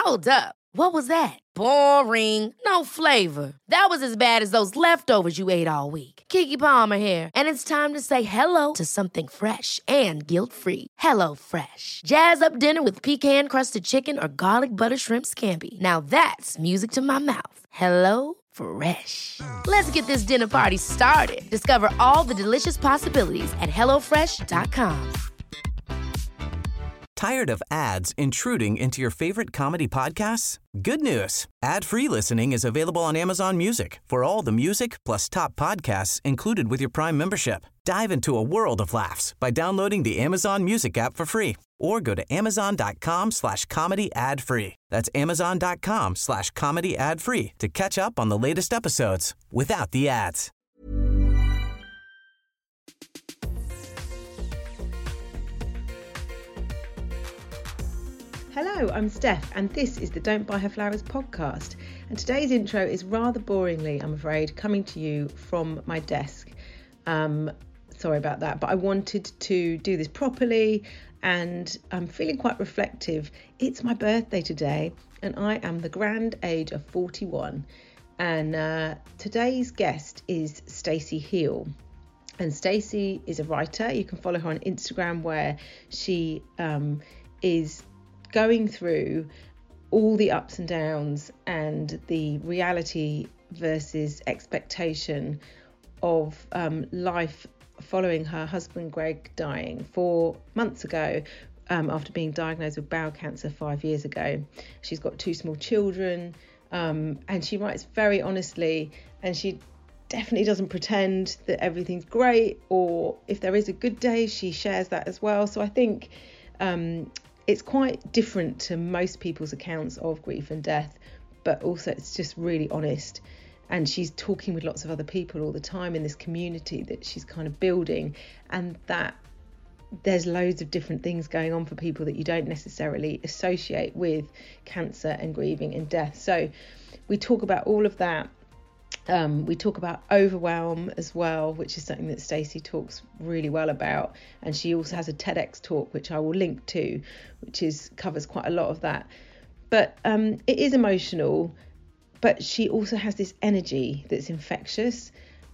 Hold up. What was that? Boring. No flavor. That was as bad as those leftovers you ate all week. Keke Palmer here, and it's time to say hello to something fresh and guilt-free. Hello Fresh. Jazz up dinner with pecan-crusted chicken or garlic butter shrimp scampi. Now that's music to my mouth. Hello Fresh. Let's get this dinner party started. Discover all the delicious possibilities at hellofresh.com. Tired of ads intruding into your favorite comedy podcasts? Good news. Ad-free listening is available on Amazon Music for all the music plus top podcasts included with your Prime membership. Dive into a world of laughs by downloading the Amazon Music app for free or go to amazon.com/comedy ad-free. That's amazon.com/comedy ad-free to catch up on the latest episodes without the ads. Hello, I'm Steph, and this is the Don't Buy Her Flowers podcast. And today's intro is rather boringly, I'm afraid, coming to you from my desk. Sorry about that, but I wanted to do this properly, and I'm feeling quite reflective. It's my birthday today, and I am the grand age of 41. And today's guest is Stacey Heal. And Stacey is a writer. You can follow her on Instagram, where she is going through all the ups and downs and the reality versus expectation of life following her husband Greg dying 4 months ago after being diagnosed with bowel cancer 5 years ago. She's got 2 small children, and she writes very honestly, and she definitely doesn't pretend that everything's great, or if there is a good day, she shares that as well. So I think it's quite different to most people's accounts of grief and death, but also it's just really honest. And she's talking with lots of other people all the time in this community that she's kind of building, and that there's loads of different things going on for people that you don't necessarily associate with cancer and grieving and death. So we talk about all of that. We talk about overwhelm as well, which is something that Stacey talks really well about, and she also has a TEDx talk which I will link to, which covers quite a lot of that. But it is emotional, but she also has this energy that's infectious.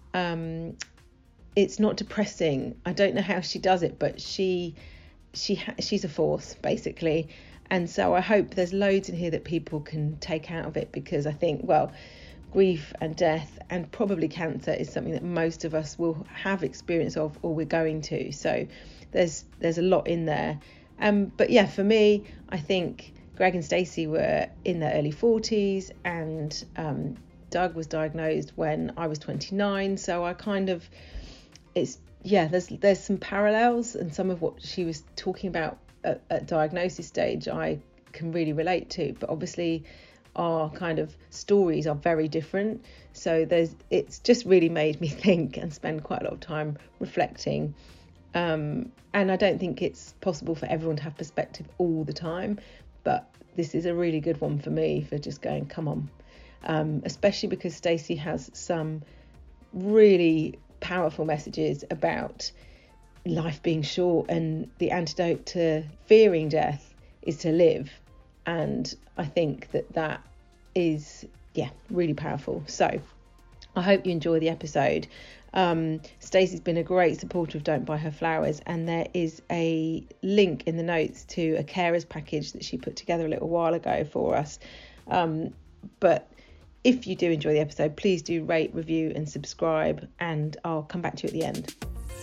It's not depressing. I don't know how she does it, but she's a force basically. And so I hope there's loads in here that people can take out of it, because I think, well, grief and death and probably cancer is something that most of us will have experience of, or we're going to. So there's a lot in there. But yeah, for me, I think Greg and Stacey were in their early 40s, and Doug was diagnosed when I was 29. So I kind of, there's some parallels, and some of what she was talking about at diagnosis stage I can really relate to. But obviously our kind of stories are very different, so it's just really made me think and spend quite a lot of time reflecting, and I don't think it's possible for everyone to have perspective all the time, but this is a really good one for me, for just going, come on, especially because Stacey has some really powerful messages about life being short, and the antidote to fearing death is to live. And I think that is, really powerful. So I hope you enjoy the episode. Stacey's been a great supporter of Don't Buy Her Flowers, and there is a link in the notes to a carers package that she put together a little while ago for us. But if you do enjoy the episode, please do rate, review and subscribe, and I'll come back to you at the end.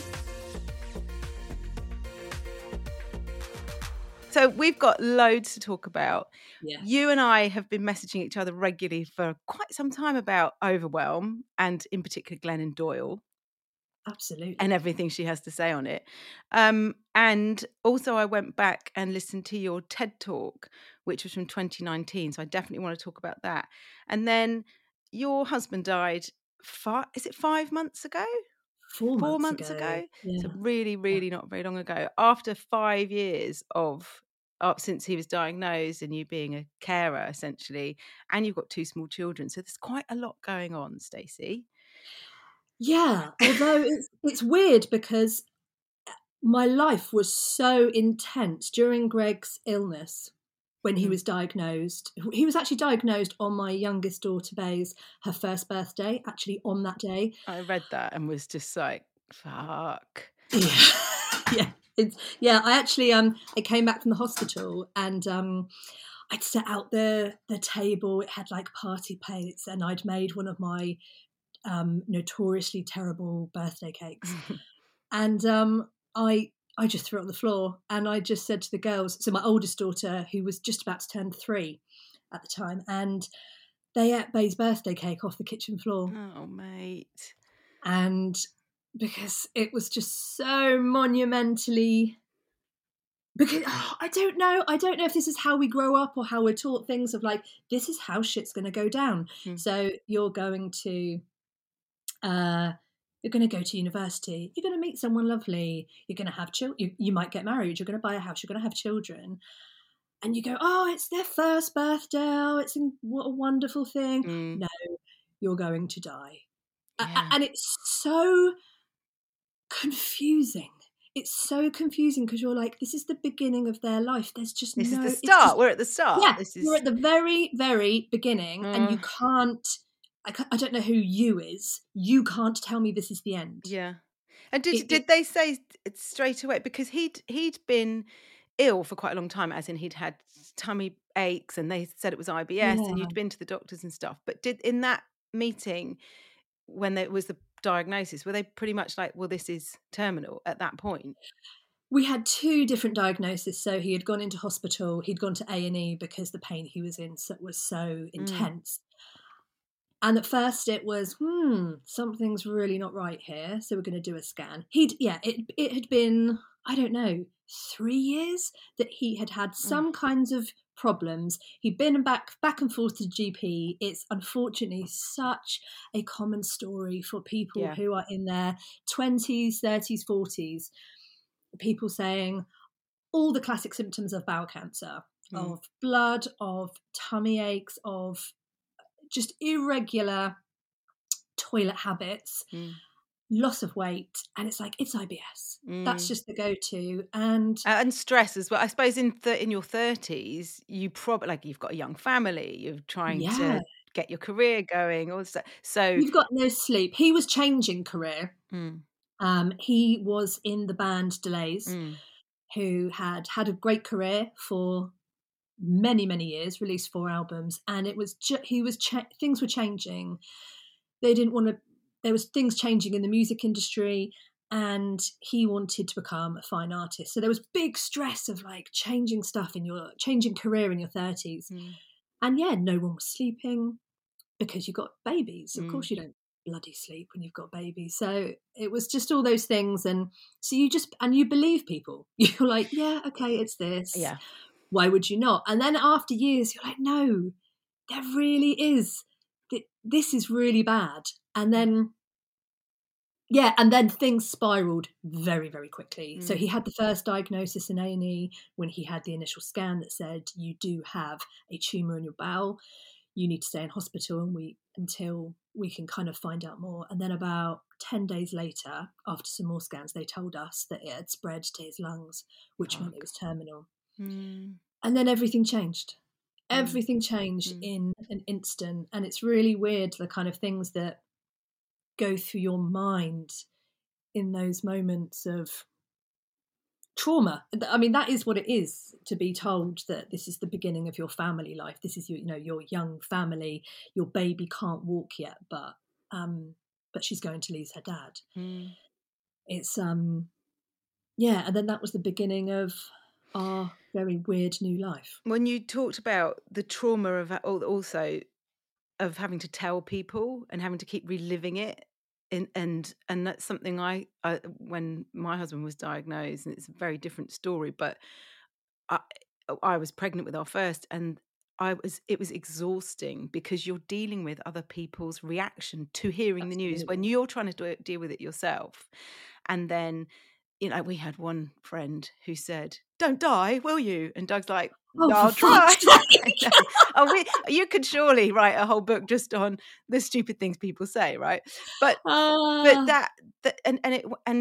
So we've got loads to talk about. Yeah. You and I have been messaging each other regularly for quite some time about overwhelm, and in particular Glennon Doyle. Absolutely. And everything she has to say on it. And also I went back and listened to your TED Talk, which was from 2019. So I definitely want to talk about that. And then your husband died, 5 months ago? 4 months, 4 months ago. Yeah. So really not very long ago. After 5 years since he was diagnosed, and you being a carer essentially, and you've got 2 small children. So there's quite a lot going on, Stacey. Yeah, although it's weird because my life was so intense during Greg's illness. when he was diagnosed. He was actually diagnosed on my youngest daughter Bay's, her first birthday, actually on that day. I read that and was just like, fuck. Yeah. I actually I came back from the hospital and I'd set out the table. It had like party plates, and I'd made one of my notoriously terrible birthday cakes. And I just threw it on the floor, and I just said to the girls, so my oldest daughter, who was just about to turn 3 at the time, and they ate Bay's birthday cake off the kitchen floor. Oh, mate. And because it was just so monumentally, because I don't know if this is how we grow up or how we're taught things of like, this is how shit's going to go down. So you're going to go to university, you're going to meet someone lovely, you're going to have children, you might get married, you're going to buy a house, you're going to have children, and you go, oh, it's their first birthday, what a wonderful thing. No, you're going to die. And it's so confusing. It's so confusing because you're like, this is the beginning of their life. There's just this is the start. We're at the start. Yeah, we're at the very, very beginning, and you can't. I don't know who you is. You can't tell me this is the end. Yeah. And did they say it straight away? Because he'd been ill for quite a long time, as in he'd had tummy aches, and they said it was IBS, and you'd been to the doctors and stuff. But in that meeting, when there was the diagnosis, were they pretty much like, well, this is terminal at that point? We had 2 different diagnoses. So he had gone into hospital, he'd gone to A&E because the pain he was in was so intense. And at first it was, something's really not right here, so we're going to do a scan. It had been, I don't know, 3 years that he had some kinds of problems. He'd been back and forth to the GP. It's unfortunately such a common story for people who are in their 20s, 30s, 40s. People saying all the classic symptoms of bowel cancer, of blood, of tummy aches, of just irregular toilet habits, loss of weight, and it's like, it's IBS. That's just the go-to, and stress as well. I suppose in your 30s, you probably, like, you've got a young family, you're trying to get your career going, all that. So you've got no sleep. He was changing career. He was in the band Delays, who had a great career for many, many years, released 4 albums, and it was things were changing. They didn't want to. There was things changing in the music industry, and he wanted to become a fine artist. So there was big stress of like changing career in your 30s, and no one was sleeping because you got babies. Of course, you don't bloody sleep when you've got babies. So it was just all those things, and so you believe people. You're like, yeah, okay, it's this. Yeah. Why would you not? And then after years, you're like, no, there really is. This is really bad. And then, and then things spiraled very, very quickly. So he had the first diagnosis in A&E when he had the initial scan that said, you do have a tumour in your bowel. You need to stay in hospital until we can kind of find out more. And then about 10 days later, after some more scans, they told us that it had spread to his lungs, which meant it was terminal. And then everything changed. Everything changed in an instant. And it's really weird, the kind of things that go through your mind in those moments of trauma. I mean, that is what it is, to be told that this is the beginning of your family life. This is your young family. Your baby can't walk yet, but she's going to lose her dad. It's and then that was the beginning of our very weird new life. When you talked about the trauma of also of having to tell people and having to keep reliving it, and that's something I when my husband was diagnosed, and it's a very different story, but I was pregnant with our first, and it was exhausting because you're dealing with other people's reaction to hearing the news when you're trying to deal with it yourself. And then, we had one friend who said, "Don't die, will you?" And Doug's like, "No, I'll try." You could surely write a whole book just on the stupid things people say, right? But I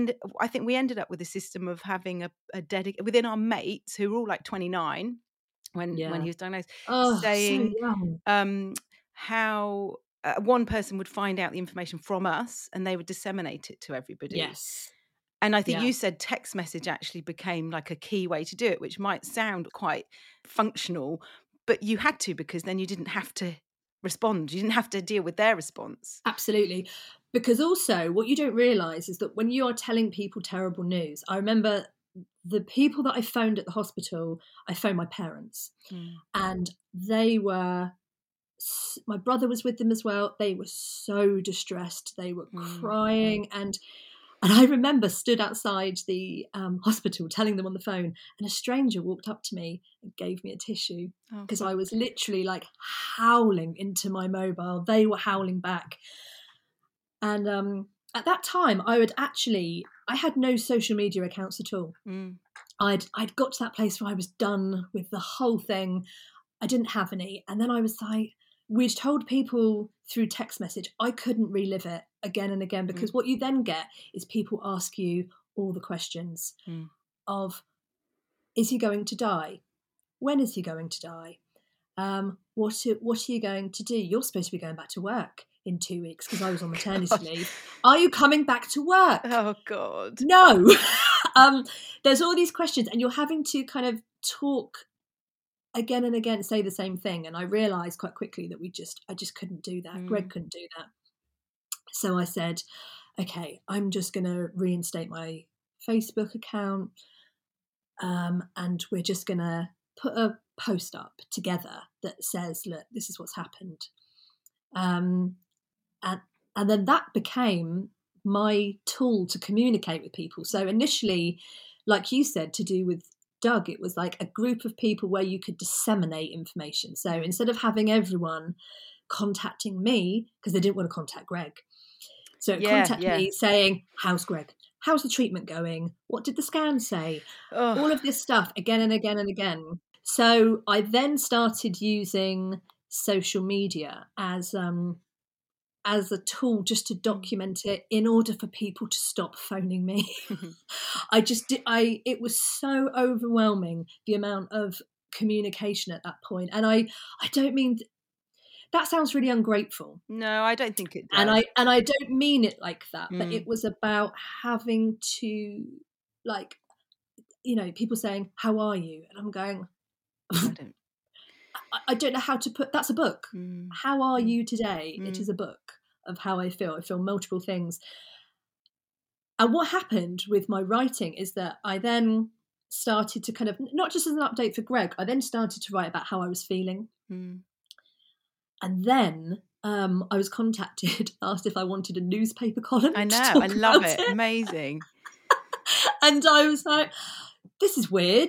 think we ended up with a system of having a dedicated within our mates who were all like 29. when he was diagnosed, Oh, saying so young. how one person would find out the information from us and they would disseminate it to everybody. Yes. And I think Yeah. you said text message actually became like a key way to do it, which might sound quite functional, but you had to, because then you didn't have to respond. You didn't have to deal with their response. Absolutely. Because also what you don't realise is that when you are telling people terrible news, I remember the people that I phoned at the hospital, I phoned my parents, and they were, my brother was with them as well. They were so distressed. They were crying. And I remember stood outside the hospital telling them on the phone, and a stranger walked up to me and gave me a tissue, because I was literally like howling into my mobile. They were howling back. And at that time, I had no social media accounts at all. I'd got to that place where I was done with the whole thing. I didn't have any. And then I was like, we'd told people through text message, I couldn't relive it again and again, because what you then get is people ask you all the questions of, is he going to die? When is he going to die? What are you going to do? You're supposed to be going back to work in 2 weeks, because I was on maternity leave. Are you coming back to work? Oh, God. No. There's all these questions, and you're having to kind of talk again and again, say the same thing. And I realised quite quickly that I just couldn't do that. Greg couldn't do that. So I said, okay, I'm just going to reinstate my Facebook account, and we're just going to put a post up together that says, look, this is what's happened. And then that became my tool to communicate with people. So initially, like you said, to do with Doug, it was like a group of people where you could disseminate information. So instead of having everyone contacting me, because they didn't want to contact Greg, so contact me saying, how's Greg? How's the treatment going? What did the scan say? All of this stuff again and again and again. So I then started using social media as a tool just to document it, in order for people to stop phoning me. It was so overwhelming, the amount of communication at that point. And I don't mean, that sounds really ungrateful. No, I don't think it does. And I don't mean it like that, but it was about having to, like, people saying, how are you? And I'm going, I don't know how to put, that's a book. How are you today? It is a book of how I feel. I feel multiple things. And what happened with my writing is that I then started to kind of, not just as an update for Greg, I then started to write about how I was feeling. And then I was contacted, asked if I wanted a newspaper column. I know, I love it. Amazing. And I was like, this is weird,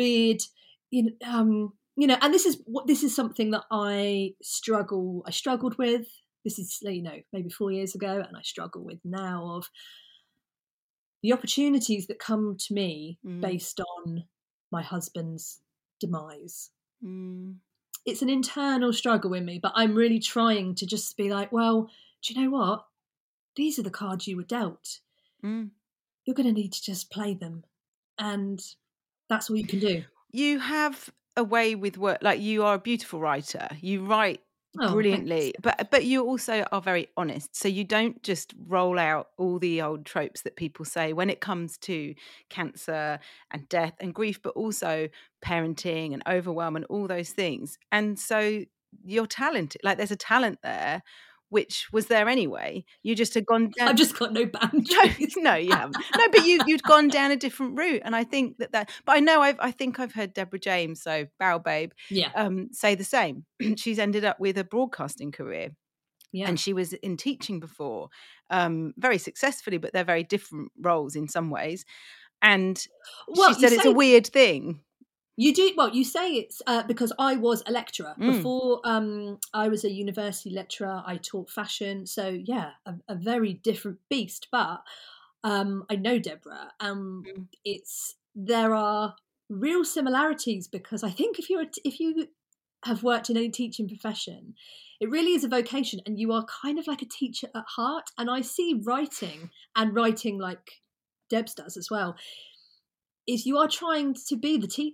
and this is something that I struggled with. This is, maybe 4 years ago, and I struggle with now, of the opportunities that come to me based on my husband's demise. It's an internal struggle in me, but I'm really trying to just be like, well, do you know what? These are the cards you were dealt. You're going to need to just play them. And that's all you can do. You have a way with work, like, you are a beautiful writer. You write brilliantly, but you also are very honest. So you don't just roll out all the old tropes that people say when it comes to cancer and death and grief, but also parenting and overwhelm and all those things. And so you're talented. Like, there's a talent there, which was there anyway. You just had gone down. I've just got no boundaries. No, you haven't. No, but you'd gone down a different route, and I think that. But I know I think I've heard Deborah James, so Bow Babe, say the same. She's ended up with a broadcasting career, and she was in teaching before, very successfully, but they're very different roles in some ways. And she said it's a weird thing. You do, well, you say it's because I was a lecturer. Before I was a university lecturer, I taught fashion. So, yeah, a very different beast. But I know Deborah. There are real similarities, because I think if you have worked in any teaching profession, it really is a vocation, and you are kind of like a teacher at heart. And I see writing like Debs does as well, is you are trying to be the teacher.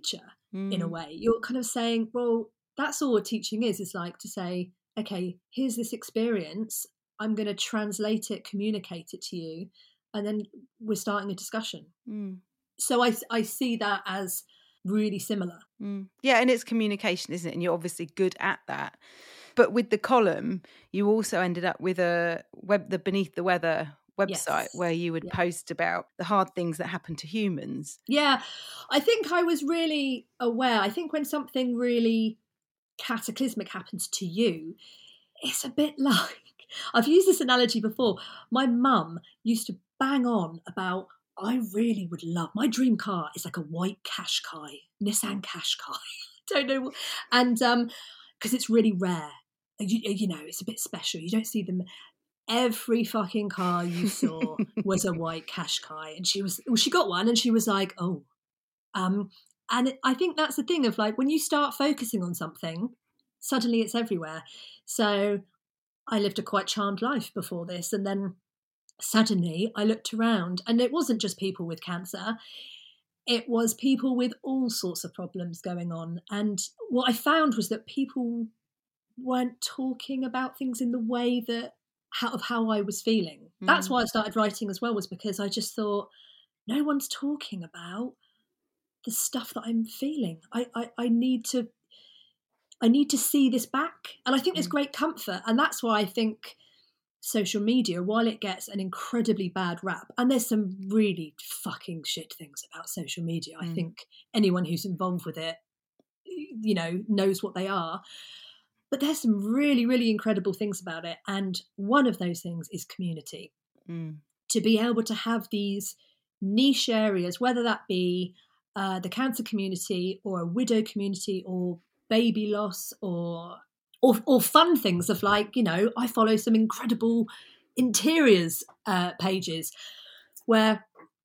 in a way. You're kind of saying, well, that's all what teaching is like to say, okay, here's this experience. I'm going to translate it, communicate it to you, and then we're starting a discussion. So I see that as really similar. Yeah, and it's communication, isn't it? And you're obviously good at that. But with the column, you also ended up with the Beneath the Weather website where you would post about the hard things that happen to humans. Yeah, I think I was really aware. I think when something really cataclysmic happens to you, it's a bit like, I've used this analogy before. My mum used to bang on about, I really would love, my dream car is like a white Qashqai, Nissan Qashqai. Don't know. And because it's really rare. You know, it's a bit special. You don't see them. Every fucking car you saw was a white Qashqai. And she got one and she was like, oh. And I think that's the thing of like, when you start focusing on something, suddenly it's everywhere. So I lived a quite charmed life before this. And then suddenly I looked around and it wasn't just people with cancer. It was people with all sorts of problems going on. And what I found was that people weren't talking about things in the way that how I was feeling. That's why I started writing as well, was because I just thought, no one's talking about the stuff that I'm feeling. I need to see this back. And I think there's great comfort. And that's why I think social media, while it gets an incredibly bad rap, and there's some really fucking shit things about social media. I think anyone who's involved with it, you know, knows what they are. But there's some really, really incredible things about it. And one of those things is community. To be able to have these niche areas, whether that be the cancer community or a widow community or baby loss or fun things of like, you know, I follow some incredible interiors pages where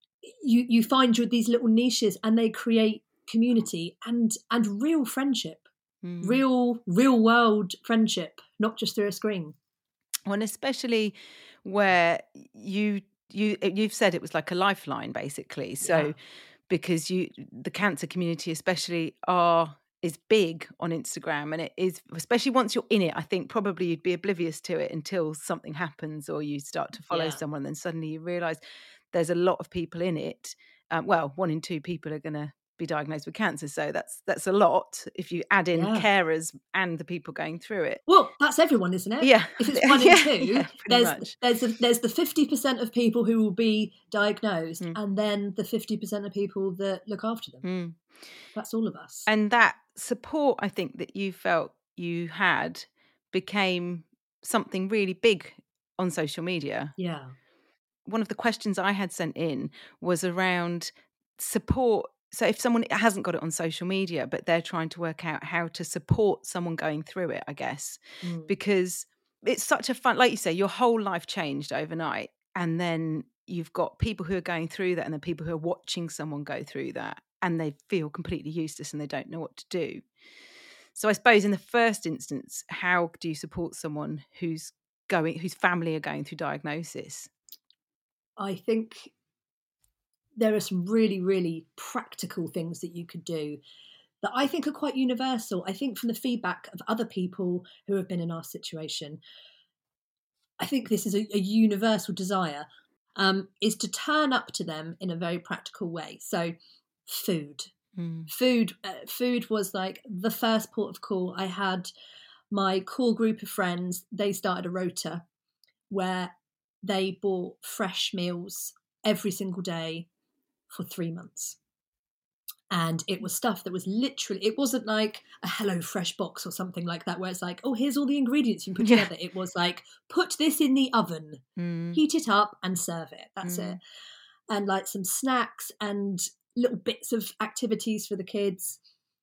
you find these little niches and they create community and real friendship. Real world friendship, not just through a screen. Well, and especially where you've said it was like a lifeline, basically. So because the cancer community especially is big on Instagram, and it is, especially once you're in it, I think probably you'd be oblivious to it until something happens or you start to follow someone, and then suddenly you realise there's a lot of people in it. 1 in 2 people are going to be diagnosed with cancer, so that's a lot if you add in carers and the people going through it. Well, that's everyone, isn't it? Yeah. If it's 1 in 2, there's the 50% of people who will be diagnosed, and then the 50% of people that look after them. That's all of us. And that support, I think, that you felt you had became something really big on social media. Yeah. One of the questions I had sent in was around support. So if someone hasn't got it on social media, but they're trying to work out how to support someone going through it, I guess, because it's such a fun, like you say, your whole life changed overnight. And then you've got people who are going through that and then people who are watching someone go through that and they feel completely useless and they don't know what to do. So I suppose in the first instance, how do you support someone whose family are going through diagnosis? I think there are some really, really practical things that you could do that I think are quite universal. I think from the feedback of other people who have been in our situation, I think this is a universal desire, is to turn up to them in a very practical way. So food. Food was like the first port of call. I had my core group of friends, they started a rota where they bought fresh meals every single day for 3 months. And it was stuff that was literally, it wasn't like a Hello Fresh box or something like that where it's like, oh, here's all the ingredients you can put together. It was like, put this in the oven, heat it up and serve it. That's it. And like some snacks and little bits of activities for the kids.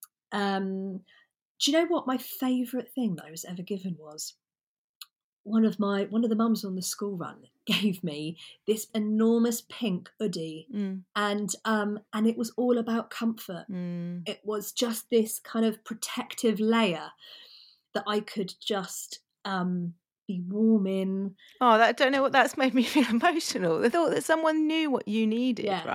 Do you know what my favourite thing that I was ever given was? One of the mums on the school run gave me this enormous pink hoodie, and it was all about comfort. It was just this kind of protective layer that I could just be warm in. Oh, I don't know what that's made me feel emotional. The thought that someone knew what you needed, right?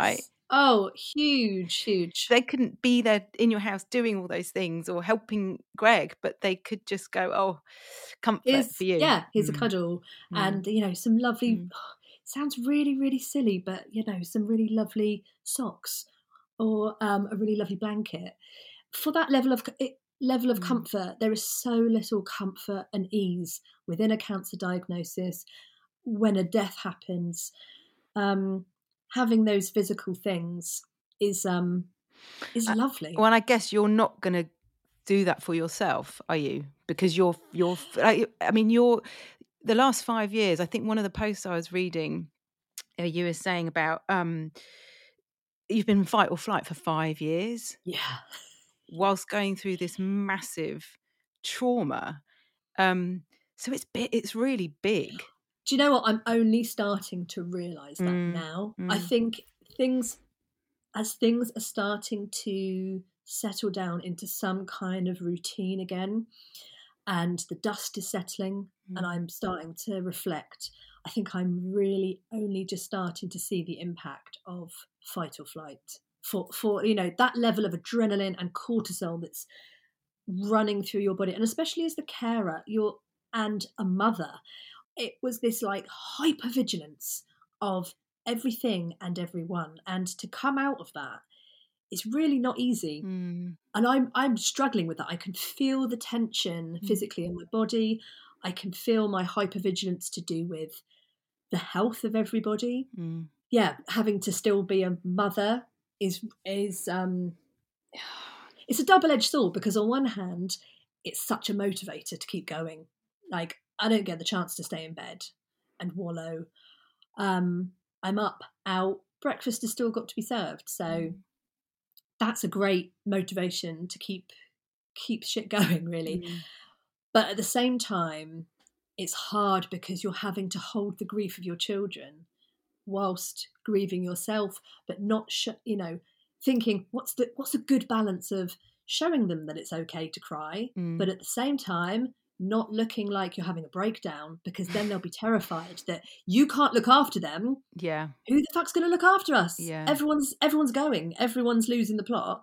Oh, huge. They couldn't be there in your house doing all those things or helping Greg, but they could just go, oh, comfort for you. Here's a cuddle. And, some lovely, sounds really, really silly, but, some really lovely socks or a really lovely blanket. For that level of comfort, there is so little comfort and ease within a cancer diagnosis when a death happens. Having those physical things is lovely. Well, and I guess you're not going to do that for yourself, are you? Because you're the last 5 years, I think one of the posts I was reading, you were saying about you've been fight or flight for 5 years. Yeah. Whilst going through this massive trauma. So it's really big. Do you know what? I'm only starting to realise that now. I think things are starting to settle down into some kind of routine again, and the dust is settling, and I'm starting to reflect. I think I'm really only just starting to see the impact of fight or flight for that level of adrenaline and cortisol that's running through your body, and especially as the carer and a mother. It was this like hypervigilance of everything and everyone, and to come out of that is really not easy. And I'm struggling with that. I can feel the tension physically in my body. I can feel my hypervigilance to do with the health of everybody. Yeah, having to still be a mother is it's a double-edged sword, because on one hand it's such a motivator to keep going. Like, I don't get the chance to stay in bed and wallow. I'm up, out, breakfast has still got to be served. So that's a great motivation to keep shit going, really. But at the same time, it's hard because you're having to hold the grief of your children whilst grieving yourself, but not, thinking what's a good balance of showing them that it's okay to cry, but at the same time, not looking like you're having a breakdown, because then they'll be terrified that you can't look after them. Yeah. Who the fuck's going to look after us? Yeah. Everyone's going. Everyone's losing the plot.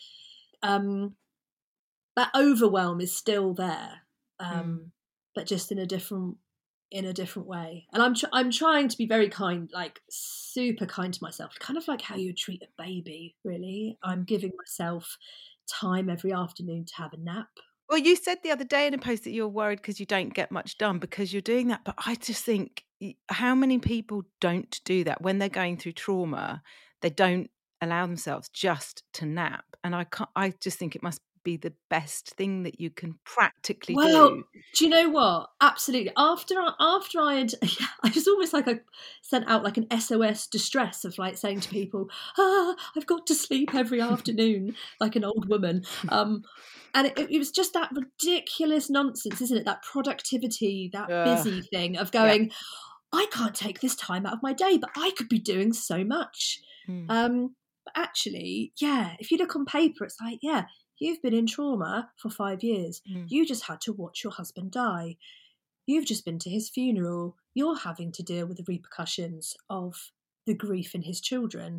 That overwhelm is still there, but just in a different way. And I'm trying to be very kind, like super kind to myself, kind of like how you would treat a baby. Really, I'm giving myself time every afternoon to have a nap. Well, you said the other day in a post that you're worried because you don't get much done because you're doing that. But I just think, how many people don't do that when they're going through trauma? They don't allow themselves just to nap. And I just think it must be the best thing that you can practically do. Do you know what? Absolutely. After I had, I was almost like I sent out like an SOS distress of like saying to people, I've got to sleep every afternoon like an old woman. And it was just that ridiculous nonsense, isn't it? That productivity, that busy thing of going, I can't take this time out of my day, but I could be doing so much. But actually, if you look on paper, it's like, you've been in trauma for 5 years. You just had to watch your husband die. You've just been to his funeral. You're having to deal with the repercussions of the grief in his children.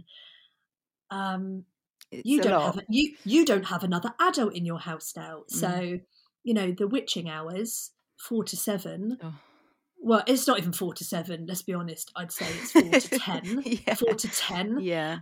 You don't have another adult in your house now. So, the witching hours, 4 to 7. Oh. Well, it's not even 4 to 7. Let's be honest. I'd say it's 4 to 10. 4 to 10. Yeah.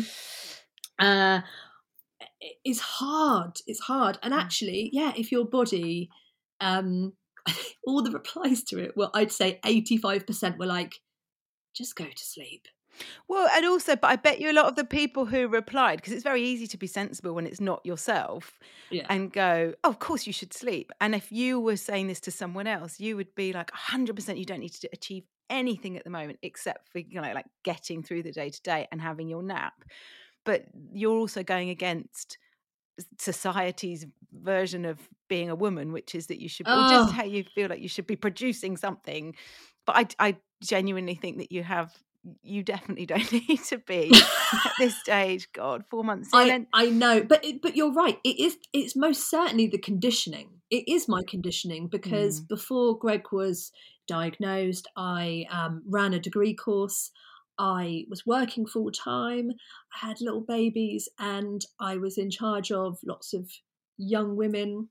It's hard. It's hard. And actually, if your body, all the replies to it, well, I'd say 85% were like, just go to sleep. Well, and also, but I bet you a lot of the people who replied, because it's very easy to be sensible when it's not yourself, and go, oh, of course you should sleep. And if you were saying this to someone else, you would be like 100% you don't need to achieve anything at the moment except for, like getting through the day to day and having your nap. But you're also going against society's version of being a woman, which is that you should, or just how you feel like you should be producing something. But I genuinely think that you definitely don't need to be at this stage. God, 4 months in. I know, but you're right. It's most certainly the conditioning. It is my conditioning, because before Greg was diagnosed, I ran a degree course. I was working full time, I had little babies, and I was in charge of lots of young women.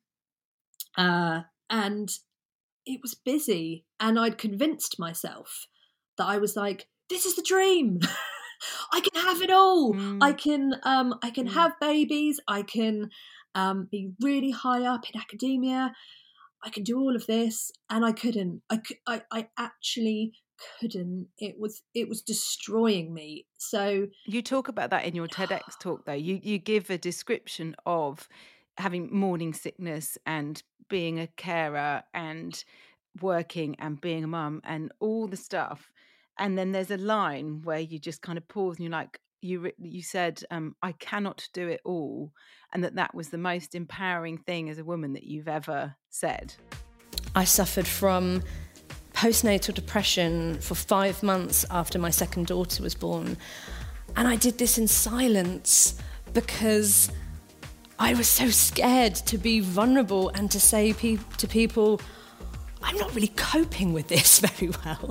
And it was busy. And I'd convinced myself that I was like, this is the dream. I can have it all. I can have babies. I can be really high up in academia. I can do all of this, and I couldn't. I actually couldn't. It was destroying me. So you talk about that in your TEDx talk, though. You give a description of having morning sickness and being a carer and working and being a mum and all the stuff. And then there's a line where you just kind of pause and you're like, you said, I cannot do it all. And that was the most empowering thing as a woman that you've ever said. I suffered from postnatal depression for 5 months after my second daughter was born. And I did this in silence because I was so scared to be vulnerable and to say to people, I'm not really coping with this very well.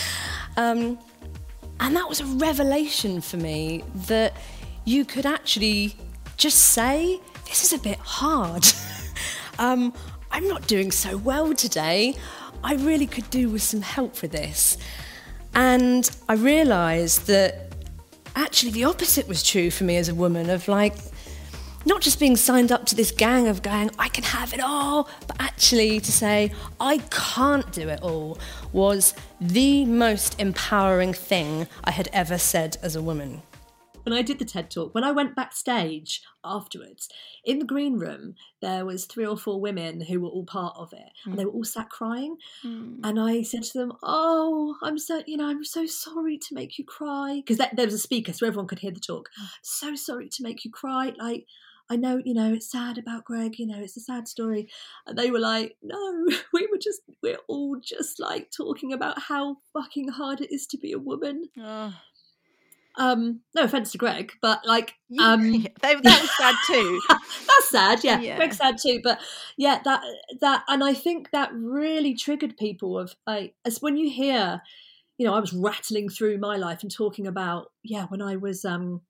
And that was a revelation for me, that you could actually just say, this is a bit hard. I'm not doing so well today. I really could do with some help for this. And I realised that actually the opposite was true for me as a woman, of like, not just being signed up to this gang of going, I can have it all, but actually to say, I can't do it all, was the most empowering thing I had ever said as a woman. When I did the TED Talk, when I went backstage afterwards, in the green room, there was 3 or 4 women who were all part of it, and they were all sat crying. And I said to them, oh, I'm so sorry to make you cry. Because there was a speaker, so everyone could hear the talk. So sorry to make you cry. Like, I know, it's sad about Greg, it's a sad story. And they were like, no, we're all just like talking about how fucking hard it is to be a woman. No offense to Greg, but like that was sad too. That's sad, yeah. Greg's sad too, but yeah, that and I think that really triggered people of like, as when you hear, I was rattling through my life and talking about when I was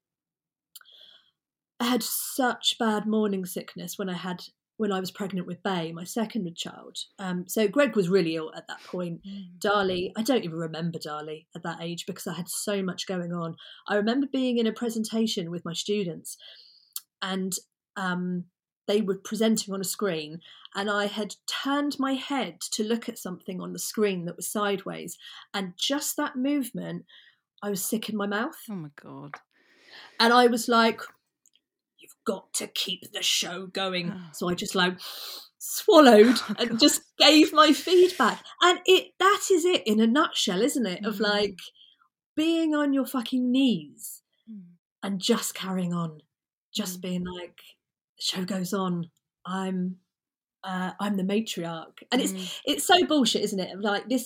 I had such bad morning sickness when I was pregnant with Bay, my second child. So Greg was really ill at that point. Darlie, I don't even remember Darlie at that age because I had so much going on. I remember being in a presentation with my students, and they were presenting on a screen, and I had turned my head to look at something on the screen that was sideways, and just that movement, I was sick in my mouth. Oh my God. And I was like, you've got to keep the show going. So I just like swallowed and just gave my feedback. And that is it in a nutshell, isn't it? Of like being on your fucking knees and just carrying on, just being like, the show goes on. I'm the matriarch. And it's so bullshit, isn't it? Like this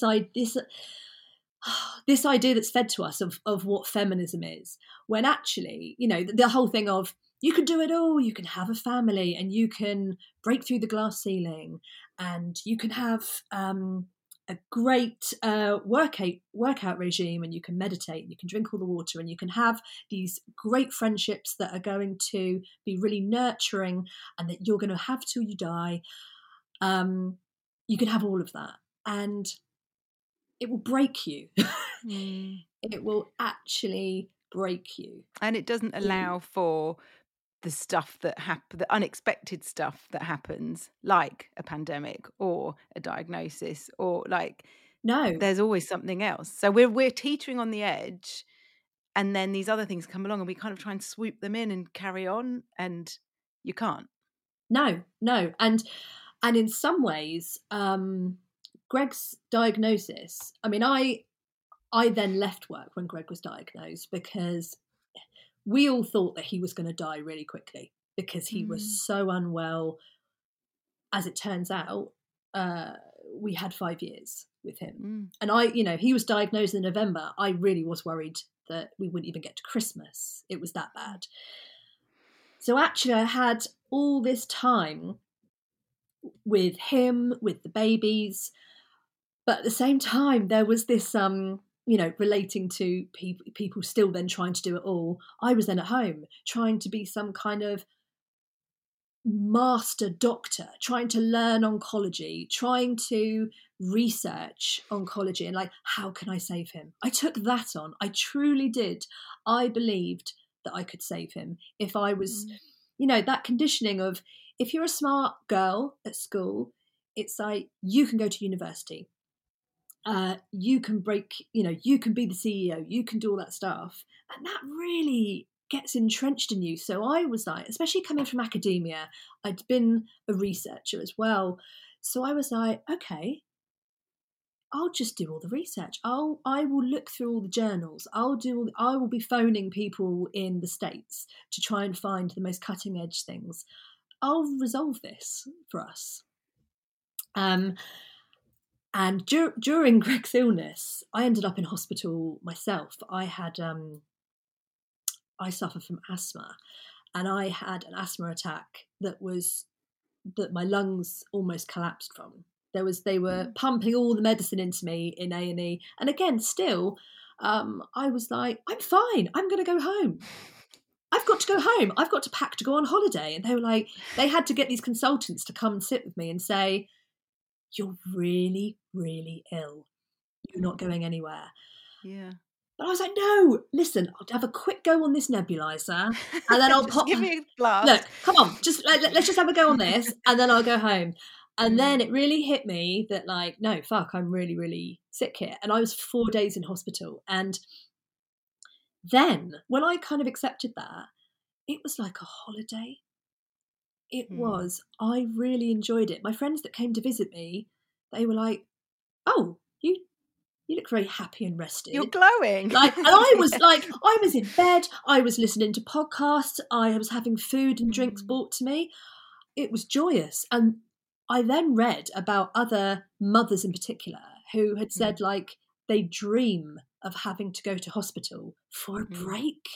idea that's fed to us of what feminism is, when actually, the whole thing of, you can do it all, you can have a family, and you can break through the glass ceiling, and you can have a great workout regime, and you can meditate, and you can drink all the water, and you can have these great friendships that are going to be really nurturing and that you're going to have till you die. You can have all of that, and it will break you. It will actually break you. And it doesn't allow for the stuff that the unexpected stuff that happens, like a pandemic or a diagnosis, or like, no, there's always something else. So we're teetering on the edge, and then these other things come along, and we kind of try and swoop them in and carry on, and you can't. No, and in some ways, Greg's diagnosis. I mean, I then left work when Greg was diagnosed because we all thought that he was going to die really quickly because he was so unwell. As it turns out, we had 5 years with him. And he was diagnosed in November. I really was worried that we wouldn't even get to Christmas. It was that bad. So actually I had all this time with him, with the babies. But at the same time, there was this relating to people still then trying to do it all. I was then at home trying to be some kind of master doctor, trying to learn oncology, trying to research oncology, and like, how can I save him? I took that on. I truly did. I believed that I could save him if I was, that conditioning of, if you're a smart girl at school, it's like, you can go to university. You can you can be the CEO, you can do all that stuff. And that really gets entrenched in you. So I was like, especially coming from academia, I'd been a researcher as well. So I was like, okay, I'll just do all the research. I will look through all the journals. I will be phoning people in the States to try and find the most cutting edge things. I'll resolve this for us. And during Greg's illness, I ended up in hospital myself. I suffer from asthma, and I had an asthma attack that my lungs almost collapsed from. They were pumping all the medicine into me in A&E, and again, still, I was like, I'm fine. I'm going to go home. I've got to go home. I've got to pack to go on holiday. And they were like, they had to get these consultants to come and sit with me and say, you're really, really ill. You're not going anywhere. Yeah. But I was like, no, listen, I'll have a quick go on this nebulizer, and then I'll pop. Give me a blast. Look, come on, let's just have a go on this, and then I'll go home. And then it really hit me that, like, no, fuck, I'm really, really sick here. And I was 4 days in hospital. And then when I kind of accepted that, it was like a holiday. It was. I really enjoyed it. My friends that came to visit me, they were like, oh, you look very happy and rested. You're glowing. And I was I was in bed, I was listening to podcasts, I was having food and drinks brought to me. It was joyous. And I then read about other mothers in particular who had said, like, they dream of having to go to hospital for a break.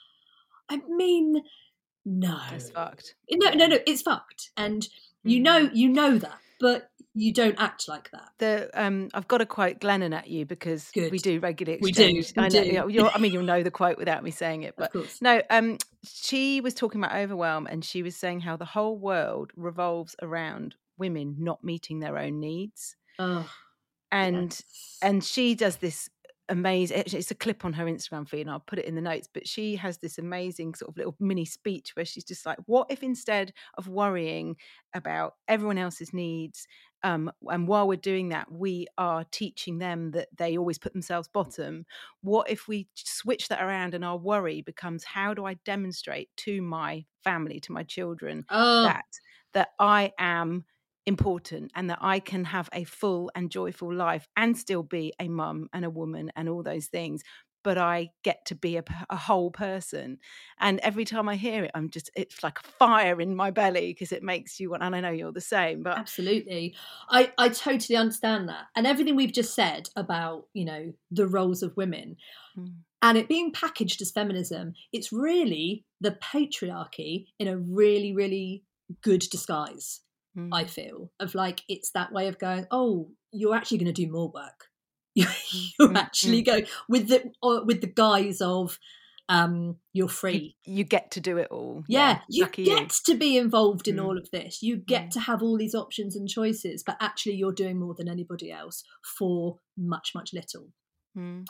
I mean, no. It's fucked. No, it's fucked. And you know that, but you don't act like that. I've got to quote Glennon at you because Good. we do regularly We do, exchange. we I know, do. you'll know the quote without me saying it. But Of course. no, she was talking about overwhelm, and she was saying how the whole world revolves around women not meeting their own needs. Oh, and yes. and she does this amazing, it's a clip on her Instagram feed and I'll put it in the notes, but she has this amazing sort of little mini speech where she's just like, what if instead of worrying about everyone else's needs, and while we're doing that we are teaching them that they always put themselves bottom, what if we switch that around and our worry becomes, how do I demonstrate to my family, to my children, that I am important and that I can have a full and joyful life and still be a mum and a woman and all those things, but I get to be a whole person. And every time I hear it, it's like a fire in my belly because it makes you want, and I know you're the same, but absolutely. I totally understand that. And everything we've just said about, the roles of women and it being packaged as feminism, it's really the patriarchy in a really, really good disguise. I feel of like, it's that way of going, oh, you're actually going to do more work. You're actually going with the guise of you're free. You get to do it all. Yeah, you get to be involved in all of this. You get to have all these options and choices, but actually you're doing more than anybody else for much, much little. And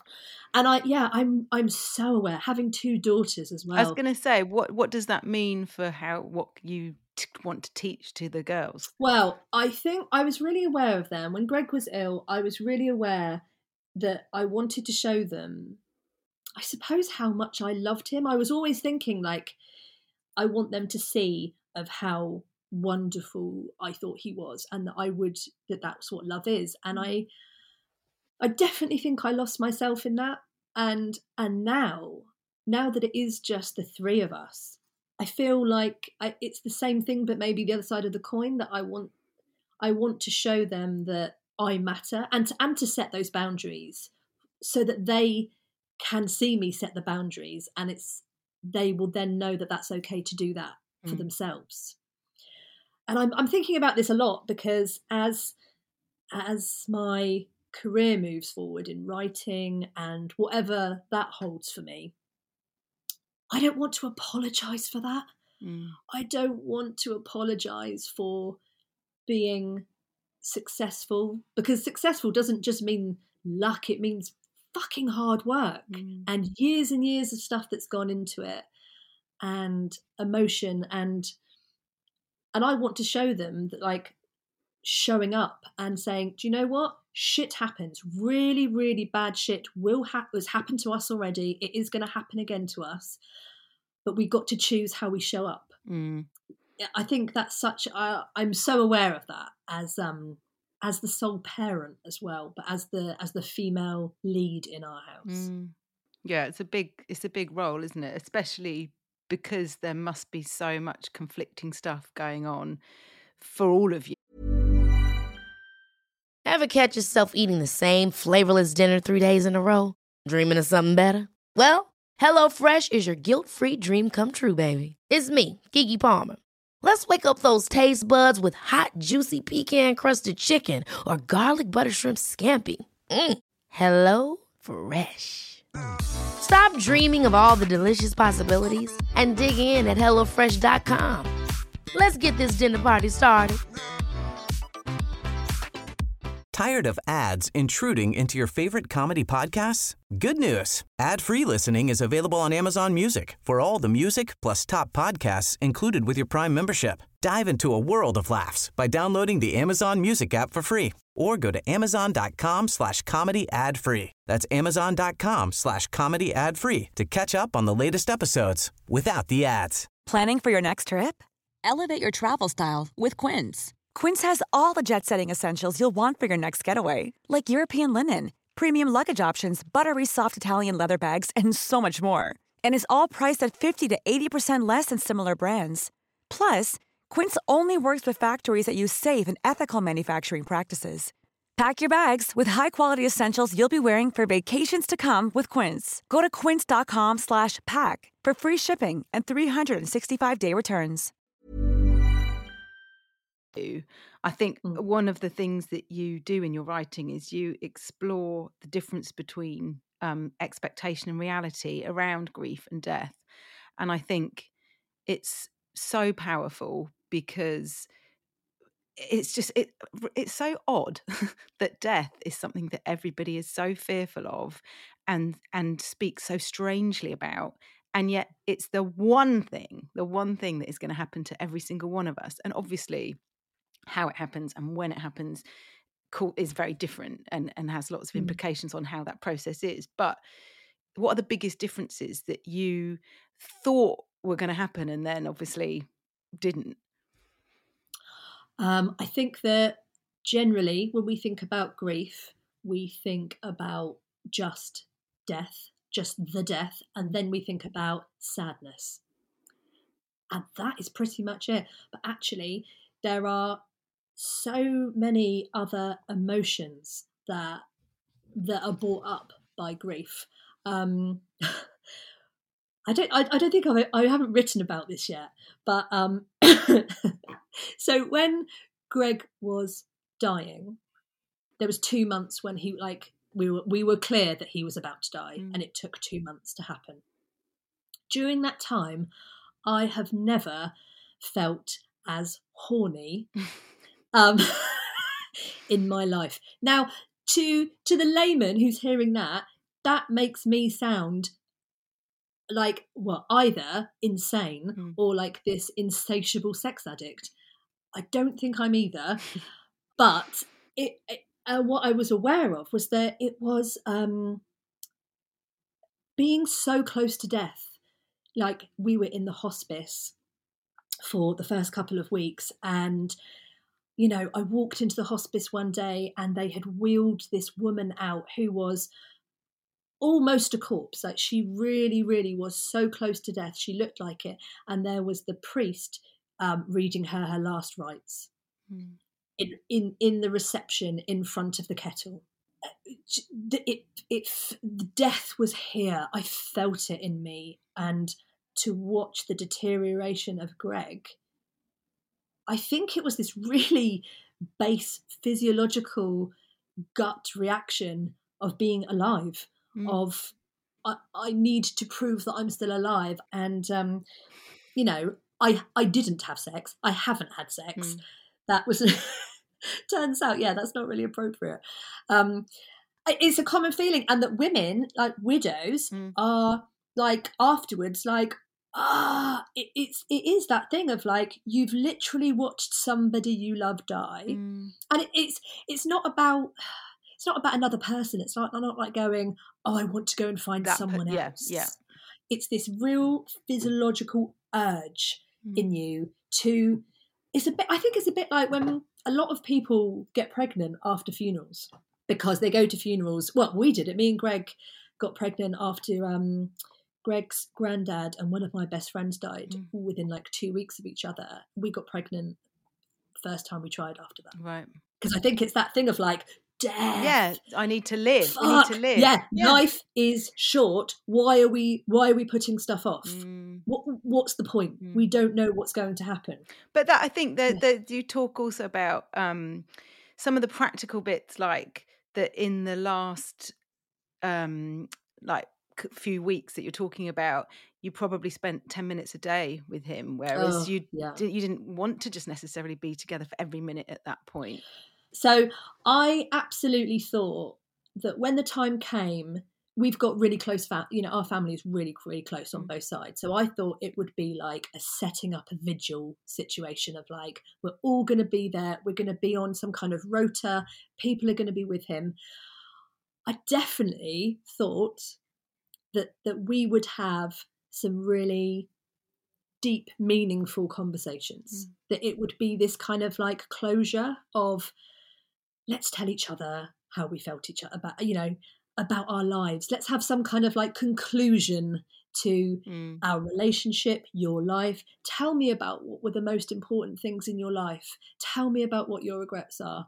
I'm so aware, having 2 daughters as well. I was going to say, what does that mean for what you want to teach to the girls? Well, I think I was really aware of them when Greg was ill. I was really aware that I wanted to show them, I suppose, how much I loved him. I was always thinking, like, I want them to see of how wonderful I thought he was, and that that's what love is. And I definitely think I lost myself in that. And now that it is just the 3 of us, I feel like it's the same thing, but maybe the other side of the coin, that I want to show them that I matter and to set those boundaries so that they can see me set the boundaries, and they will then know that that's okay to do that for themselves. And I'm thinking about this a lot because as my career moves forward in writing and whatever that holds for me, I don't want to apologise for that. I don't want to apologise for being successful, because successful doesn't just mean luck, it means fucking hard work and years of stuff that's gone into it, and emotion, and I want to show them that, like, showing up and saying, do you know what, shit happens, really, really bad shit has happened to us already, it is going to happen again to us, but we got to choose how we show up. I think that's such I'm so aware of that as the sole parent as well, but as the female lead in our house. Yeah, it's a big role, isn't it? Especially because there must be so much conflicting stuff going on for all of you. Ever catch yourself eating the same flavorless dinner 3 days in a row? Dreaming of something better? Well, HelloFresh is your guilt-free dream come true, baby. It's me, Keke Palmer. Let's wake up those taste buds with hot, juicy pecan-crusted chicken or garlic butter shrimp scampi. Hello Fresh. Stop dreaming of all the delicious possibilities and dig in at HelloFresh.com. Let's get this dinner party started. Tired of ads intruding into your favorite comedy podcasts? Good news. Ad-free listening is available on Amazon Music for all the music plus top podcasts included with your Prime membership. Dive into a world of laughs by downloading the Amazon Music app for free or go to amazon.com/comedy ad-free. That's amazon.com/comedy ad-free to catch up on the latest episodes without the ads. Planning for your next trip? Elevate your travel style with Quince. Quince has all the jet-setting essentials you'll want for your next getaway, like European linen, premium luggage options, buttery soft Italian leather bags, and so much more. And is all priced at 50 to 80% less than similar brands. Plus, Quince only works with factories that use safe and ethical manufacturing practices. Pack your bags with high-quality essentials you'll be wearing for vacations to come with Quince. Go to quince.com/pack for free shipping and 365-day returns. I think one of the things that you do in your writing is you explore the difference between expectation and reality around grief and death. And I think it's so powerful because it's so odd that death is something that everybody is so fearful of and speaks so strangely about. And yet it's the one thing that is going to happen to every single one of us. And obviously how it happens and when it happens is very different and has lots of implications on how that process is. But what are the biggest differences that you thought were going to happen and then obviously didn't? I think that generally when we think about grief, we think about just death, just the death, and then we think about sadness. And that is pretty much it. But actually, there are so many other emotions that are brought up by grief. I don't think I haven't written about this yet, but so when Greg was dying, there was 2 months when he we were clear that he was about to die, and it took 2 months to happen. During that time, I have never felt as horny in my life. Now, to the layman who's hearing that makes me sound like, well, either insane or like this insatiable sex addict. I don't think I'm either, but what I was aware of was that it was being so close to death. Like, we were in the hospice for the first couple of weeks, and you know, I walked into the hospice one day and they had wheeled this woman out who was almost a corpse. Like, she really, really was so close to death. She looked like it. And there was the priest reading her last rites in the reception in front of the kettle. The death was here. I felt it in me. And to watch the deterioration of Greg, I think it was this really base physiological gut reaction of being alive, of I need to prove that I'm still alive. And, you know, I didn't have sex. I haven't had sex. That was, turns out, yeah, that's not really appropriate. It's a common feeling. And that women, like widows, are like afterwards, like, it is that thing of like, you've literally watched somebody you love die. And it's not about another person. It's not like going, oh, I want to go and find someone else. Yeah. It's this real physiological urge in you to, I think it's a bit like when a lot of people get pregnant after funerals, because they go to funerals. Well, we did it. Me and Greg got pregnant after Greg's granddad and one of my best friends died within like 2 weeks of each other. We got pregnant first time we tried after that. Right. Because I think it's that thing of like, death. Yeah, I need to live. Fuck. We need to live. Yeah, life is short. Why are we putting stuff off? What's the point? We don't know what's going to happen. But that, I think that you talk also about some of the practical bits, like that in the last like few weeks that you're talking about, you probably spent 10 minutes a day with him, whereas you didn't want to just necessarily be together for every minute at that point. So I absolutely thought that when the time came, we've got really close, our family is really, really close on both sides. So I thought it would be like a setting up a vigil situation of like, we're all going to be there. We're going to be on some kind of rota. People are going to be with him. I definitely thought that we would have some really deep, meaningful conversations, that it would be this kind of like closure of, let's tell each other how we felt about our lives. Let's have some kind of like conclusion to our relationship, your life. Tell me about what were the most important things in your life. Tell me about what your regrets are.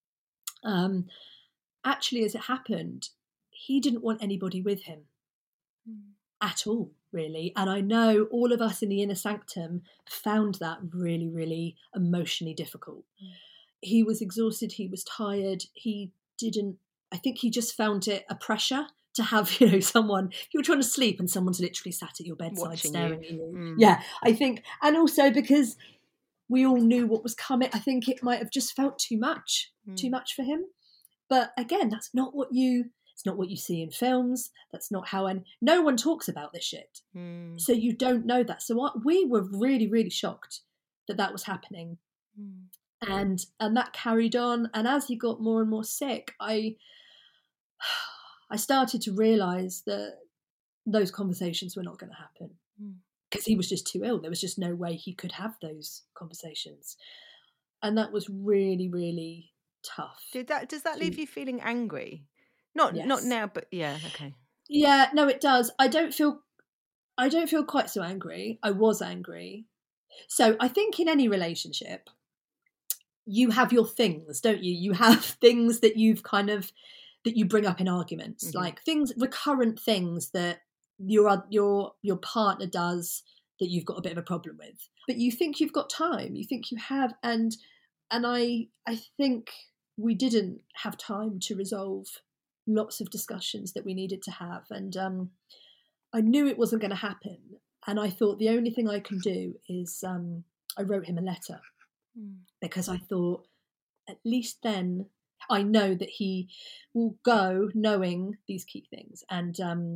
Actually, as it happened, he didn't want anybody with him at all, really. And I know all of us in the inner sanctum found that really, really emotionally difficult. He was exhausted. He was tired. I think he just found it a pressure to have, someone, you were trying to sleep and someone's literally sat at your bedside watching staring at you. Yeah, I think, and also because we all knew what was coming, I think it might have just felt too much for him. But again, it's not what you see in films. That's not how, and no one talks about this shit. So you don't know that. So we were really, really shocked that was happening. And that carried on. And as he got more and more sick, I started to realise that those conversations were not going to happen because he was just too ill. There was just no way he could have those conversations. And that was really, really tough. Does that leave you feeling angry? Not now, but yeah, okay. Yeah, no, it does. I don't feel quite so angry. I was angry. So I think in any relationship, you have your things, don't you? You have things that that you bring up in arguments, like recurrent things that your partner does that you've got a bit of a problem with. But you think you've got time. You think you have, and I think we didn't have time to resolve lots of discussions that we needed to have, and I knew it wasn't going to happen. And I thought the only thing I can do is I wrote him a letter. Because I thought, at least then I know that he will go knowing these key things. And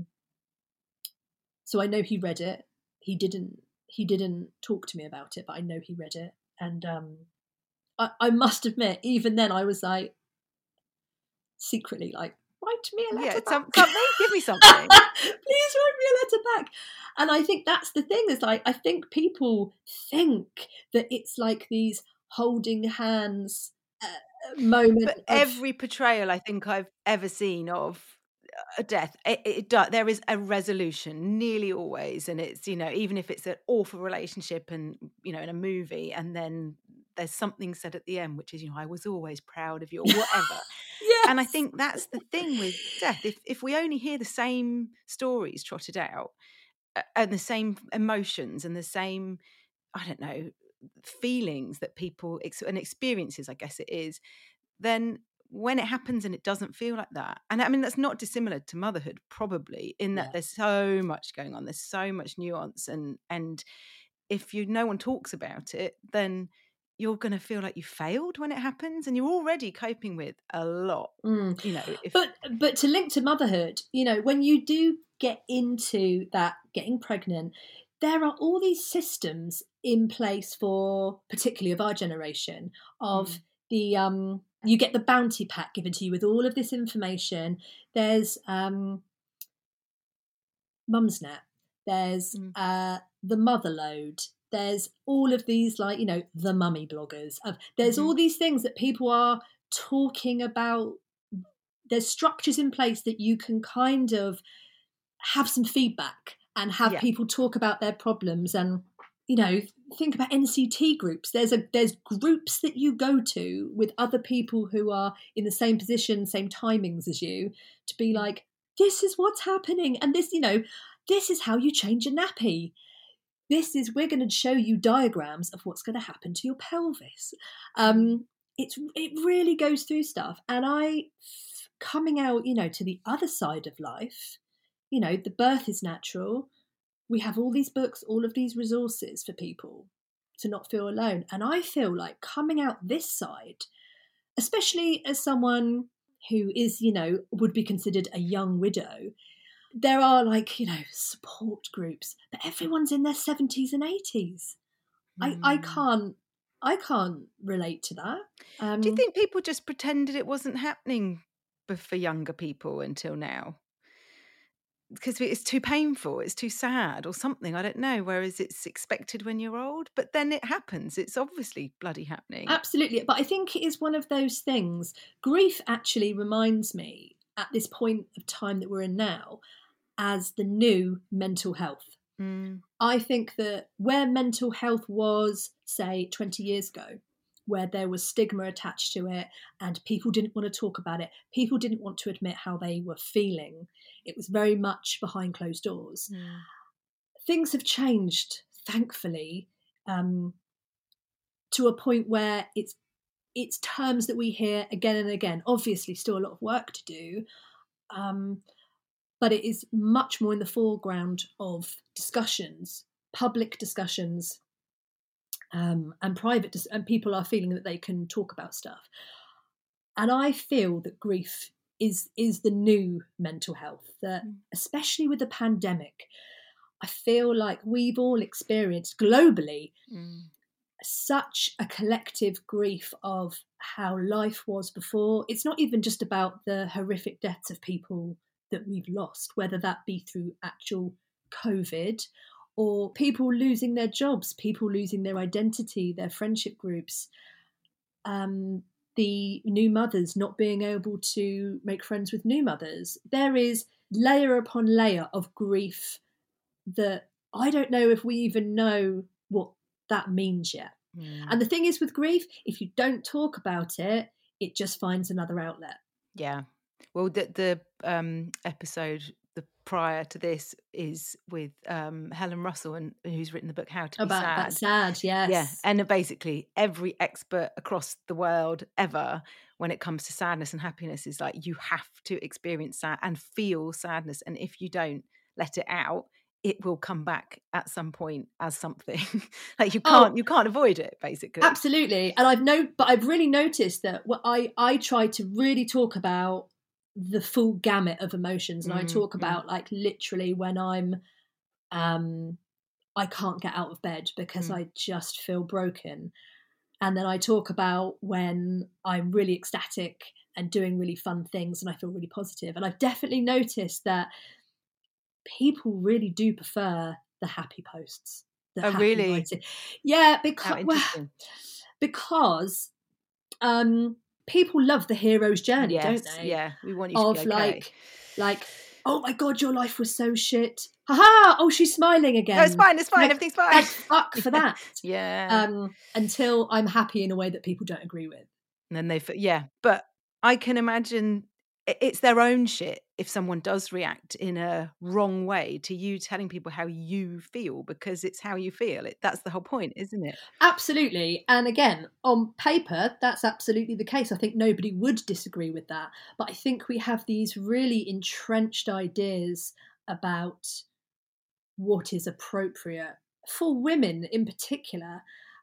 so I know he read it. He didn't talk to me about it, but I know he read it. And I must admit, even then I was like, secretly like, write me a letter back. Something, give me something. Please write me a letter back. And I think that's the thing, is like, I think people think that it's like these holding hands moment. But every portrayal I think I've ever seen of a death, there is a resolution nearly always, and it's even if it's an awful relationship and in a movie, and then there's something said at the end which is I was always proud of you or whatever. Yes. And I think that's the thing with death. If we only hear the same stories trotted out and the same emotions and the same, I don't know, feelings that people and experiences, I guess it is, then when it happens and it doesn't feel like that, and I mean, that's not dissimilar to motherhood, probably, in that there's so much going on, there's so much nuance, and if no one talks about it, then you're going to feel like you failed when it happens, and you're already coping with a lot. You know, but to link to motherhood, you know, when you do get into that getting pregnant, there are all these systems in place for, particularly of our generation, of the you get the bounty pack given to you with all of this information. There's Mumsnet, there's the Motherload, there's all of these, like, you know, the mummy bloggers. There's all these things that people are talking about. There's structures in place that you can kind of have some feedback and have people talk about their problems. And, you know, think about NCT groups. There's groups that you go to with other people who are in the same position, same timings as you, to be like, this is what's happening. And this, you know, this is how you change a nappy. We're going to show you diagrams of what's going to happen to your pelvis. It really goes through stuff. And coming out, you know, to the other side of life, you know, the birth is natural. We have all these books, all of these resources for people to not feel alone. And I feel like coming out this side, especially as someone who is, you know, would be considered a young widow, there are, like, you know, support groups, but everyone's in their 70s and 80s. I can't relate to that. Do you think people just pretended it wasn't happening for younger people until now? Because it's too painful, it's too sad or something, I don't know, whereas it's expected when you're old, but then it happens. It's obviously bloody happening. Absolutely. But I think it is one of those things. Grief actually reminds me, at this point of time that we're in now, as the new mental health. I think that where mental health was, say, 20 years ago, where there was stigma attached to it and people didn't want to talk about it, people didn't want to admit how they were feeling, it was very much behind closed doors. Things have changed, thankfully, to a point where it's terms that we hear again and again. Obviously still a lot of work to do, but it is much more in the foreground of discussions, public discussions, and private, and people are feeling that they can talk about stuff. And I feel that grief is the new mental health, that especially with the pandemic, I feel like we've all experienced globally such a collective grief of how life was before. It's not even just about the horrific deaths of people that we've lost, whether that be through actual COVID or people losing their jobs, people losing their identity, their friendship groups, the new mothers not being able to make friends with new mothers. There is layer upon layer of grief that I don't know if we even know what that means yet. And the thing is with grief, if you don't talk about it, it just finds another outlet. Yeah. Well, the episode prior to this is with Helen Russell, and who's written the book How to Be Sad. About sad, yes. Yeah, and basically every expert across the world ever, when it comes to sadness and happiness, is like, you have to experience sad and feel sadness, and if you don't let it out, it will come back at some point as something. Like you can't avoid it, basically. Absolutely. And I've really noticed that I try to really talk about the full gamut of emotions, and I talk about like literally when I'm I can't get out of bed because I just feel broken, and then I talk about when I'm really ecstatic and doing really fun things and I feel really positive. And I've definitely noticed that people really do prefer the happy posts. Really? Writing. Yeah, because people love the hero's journey, don't they? Yeah, we want you to be okay. Like, oh my God, your life was so shit. Ha! Oh, she's smiling again. No, it's fine, everything's fine. Thank fuck for that. Yeah. Until I'm happy in a way that people don't agree with. And then but I can imagine it's their own shit if someone does react in a wrong way to you telling people how you feel, because it's how you feel. That's the whole point, isn't it? Absolutely. And again, on paper, that's absolutely the case. I think nobody would disagree with that. But I think we have these really entrenched ideas about what is appropriate for women in particular.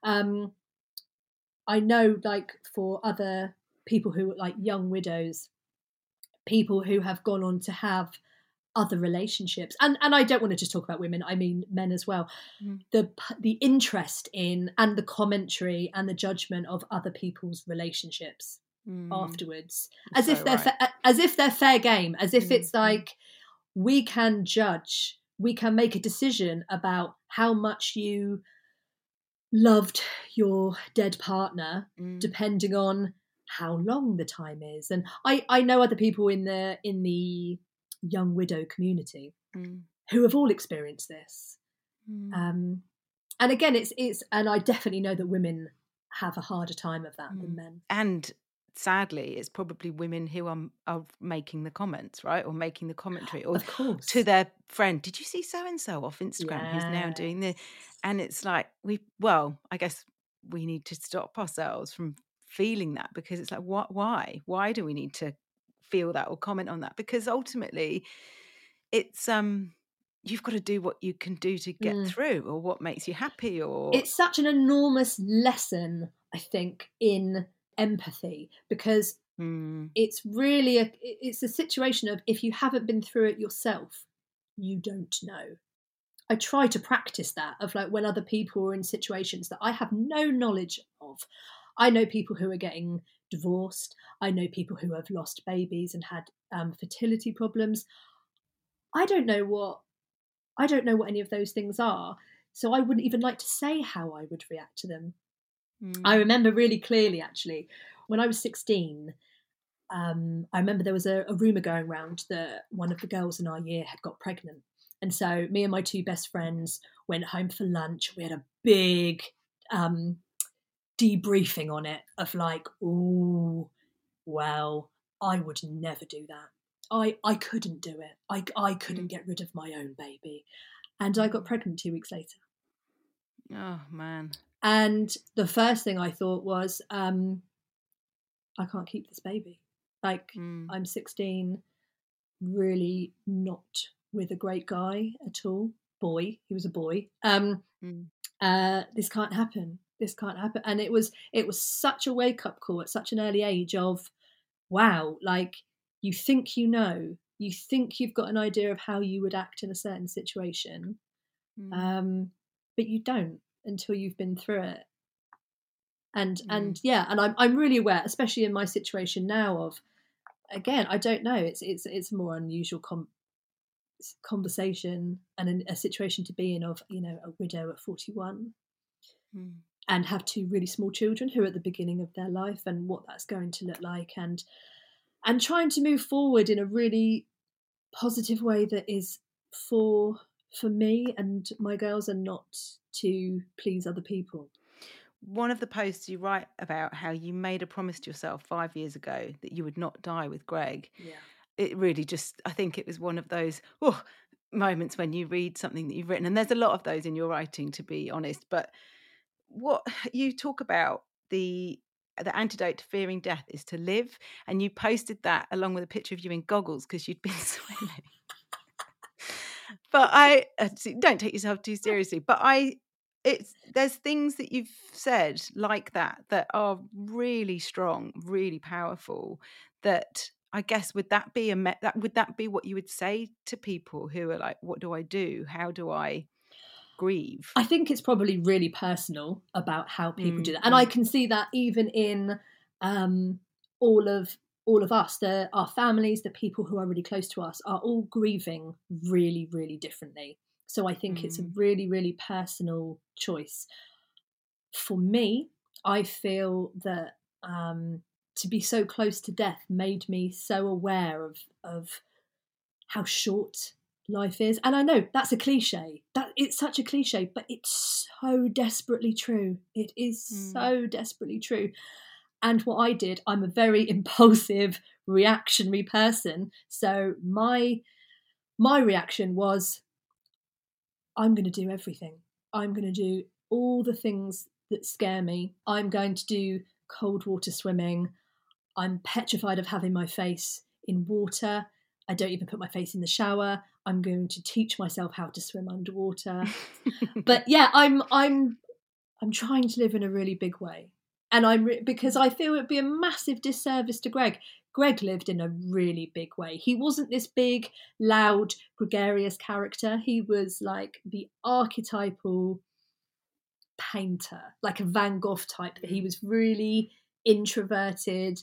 I know, like, for other people who, like, young widows, people who have gone on to have other relationships, and I don't want to just talk about women, I mean men as well. The interest in and the commentary and the judgment of other people's relationships afterwards, as if they're fair game, as if it's like we can judge, we can make a decision about how much you loved your dead partner depending on how long the time is. And I know other people in the young widow community who have all experienced this. And again, it's and I definitely know that women have a harder time of that than men. And sadly, it's probably women who are making the comments, right? Or making the commentary, or of course, to their friend, did you see so-and-so off Instagram who's now doing this? And it's like, I guess we need to stop ourselves from feeling that, because it's like, why do we need to feel that or comment on that? Because ultimately it's you've got to do what you can do to get through, or what makes you happy. Or it's such an enormous lesson, I think, in empathy, because it's really it's a situation of, if you haven't been through it yourself, you don't know. I try to practice that, of like, when other people are in situations that I have no knowledge of. I know people who are getting divorced. I know people who have lost babies and had fertility problems. I don't know what any of those things are. So I wouldn't even like to say how I would react to them. I remember really clearly, actually, when I was 16, I remember there was a rumour going around that one of the girls in our year had got pregnant. And so me and my two best friends went home for lunch. We had a big debriefing on it, of like, oh, well, I would never do that. I couldn't do it. I couldn't get rid of my own baby. And I got pregnant 2 weeks later. Oh, man. And the first thing I thought was, I can't keep this baby. Like, I'm 16, really not with a great guy at all. Boy, he was a boy. This can't happen. This can't happen. And it was such a wake-up call at such an early age of, wow, like, you think you know, you think you've got an idea of how you would act in a certain situation, but you don't until you've been through it. And I'm really aware, especially in my situation now, of, again, I don't know, it's a more unusual conversation and a situation to be in, of, you know, a widow at 41 and have two really small children who are at the beginning of their life, and what that's going to look like, and trying to move forward in a really positive way that is for me and my girls, and not to please other people. One of the posts you write about how you made a promise to yourself 5 years ago that you would not die with Greg. Yeah. It really just, I think it was one of those moments when you read something that you've written, and there's a lot of those in your writing, to be honest, but what you talk about, the antidote to fearing death is to live, and you posted that along with a picture of you in goggles because you'd been swimming. But I don't take yourself too seriously, but there's things that you've said like that are really strong, really powerful, that I guess would that be what you would say to people who are like, what do I do? How do I grieve? I think it's probably really personal about how people do that. And I can see that even in all of us, our families, the people who are really close to us, are all grieving really, really differently. So I think it's a really, really personal choice. For me, I feel that to be so close to death made me so aware of how short life is. And I know that's a cliche. That it's such a cliche, but it's so desperately true. It is so desperately true. And what I did, I'm a very impulsive, reactionary person. So my reaction was, I'm going to do everything. I'm going to do all the things that scare me. I'm going to do cold water swimming. I'm petrified of having my face in water. I don't even put my face in the shower. I'm going to teach myself how to swim underwater. But yeah, I'm trying to live in a really big way. And because I feel it'd be a massive disservice to Greg. Greg lived in a really big way. He wasn't this big, loud, gregarious character. He was like the archetypal painter, like a Van Gogh type, that he was really introverted,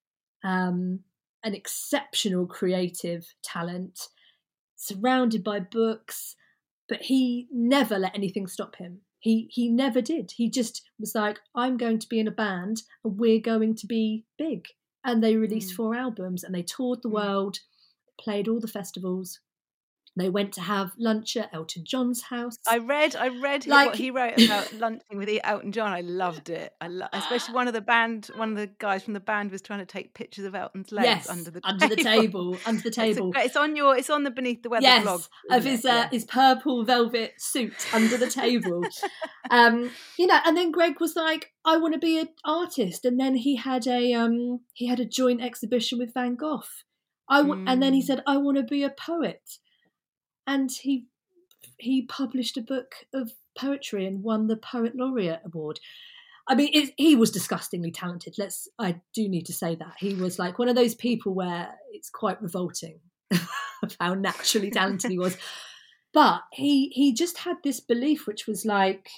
an exceptional creative talent, surrounded by books, but he never let anything stop him. He never did. He just was like, I'm going to be in a band and we're going to be big. And they released 4 albums and they toured the world, played all the festivals. They went to have lunch at Elton John's house. I read what he wrote about lunching with Elton John. I loved it. Especially one of the guys from the band was trying to take pictures of Elton's legs under the table. Under the table. It's on the Beneath the Weather blog. Of his purple velvet suit under the table. And then Greg was like, I want to be an artist. And then he had a joint exhibition with Van Gogh. And then he said, I want to be a poet. And he published a book of poetry and won the Poet Laureate Award. I mean, he was disgustingly talented. I do need to say that. He was like one of those people where it's quite revolting of how naturally talented he was. But he just had this belief, which was like,